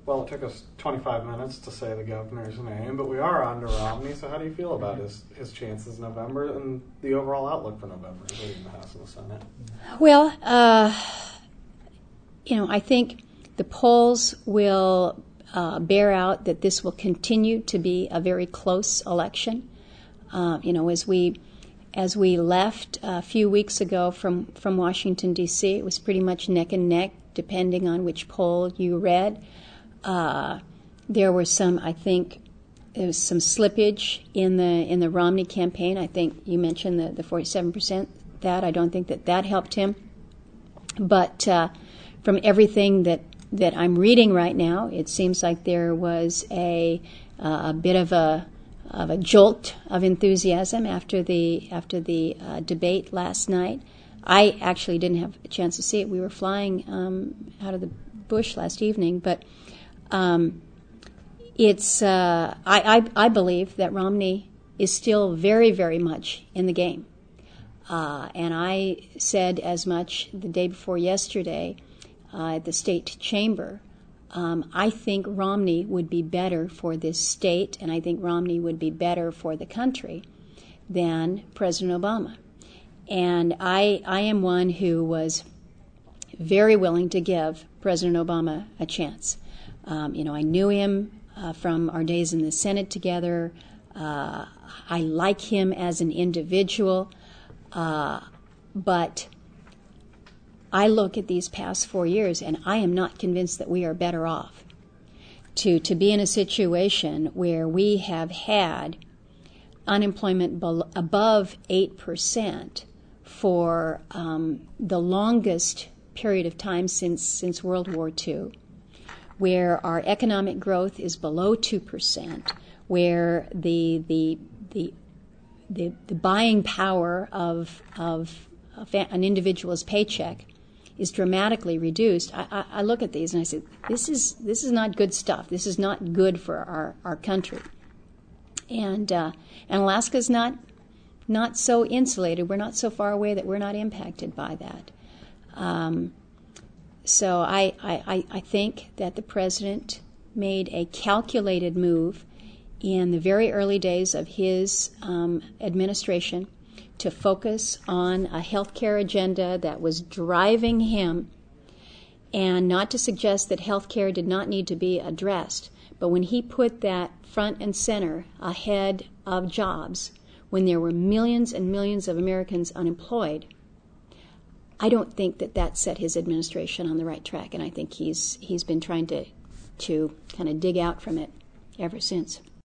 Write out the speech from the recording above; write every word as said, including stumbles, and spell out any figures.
Well, it took us twenty-five minutes to say the governor's name, but we are on to Romney. So how do you feel about his, his chances in November and the overall outlook for November, including the House and the Senate? Well, uh, you know, I think the polls will uh, bear out that this will continue to be a very close election. Uh, you know, as we as we left a few weeks ago from, from Washington, D C, it was pretty much neck and neck, depending on which poll you read. Uh, there were some, I think, there was some slippage in the in the Romney campaign. I think you mentioned the, the forty-seven percent. That I don't think that that helped him. But uh, from everything that, that I'm reading right now, it seems like there was a uh, a bit of a of a jolt of enthusiasm after the after the uh, debate last night. I actually didn't have a chance to see it. We were flying um, out of the bush last evening, but. Um, it's uh, I, I I believe that Romney is still very, very much in the game. Uh, and I said as much the day before yesterday uh, at the state chamber. Um, I think Romney would be better for this state, and I think Romney would be better for the country than President Obama. And I I am one who was very willing to give President Obama a chance. Um, you know, I knew him uh, from our days in the Senate together. Uh, I like him as an individual, uh, but I look at these past four years and I am not convinced that we are better off to, to be in a situation where we have had unemployment be- above eight percent for um, the longest period of time since, since World War Two. Where our economic growth is below two percent, where the the the the, the buying power of of an individual's paycheck is dramatically reduced. I, I, I look at these and I say, this is this is not good stuff. This is not good for our, our country. And uh, and Alaska's not not so insulated. We're not so far away that we're not impacted by that. Um, So I, I, I think that the president made a calculated move in the very early days of his um, administration to focus on a health care agenda that was driving him, and not to suggest that health care did not need to be addressed. But when he put that front and center ahead of jobs, when there were millions and millions of Americans unemployed, I don't think that that set his administration on the right track, and I think he's he's been trying to to kind of dig out from it ever since.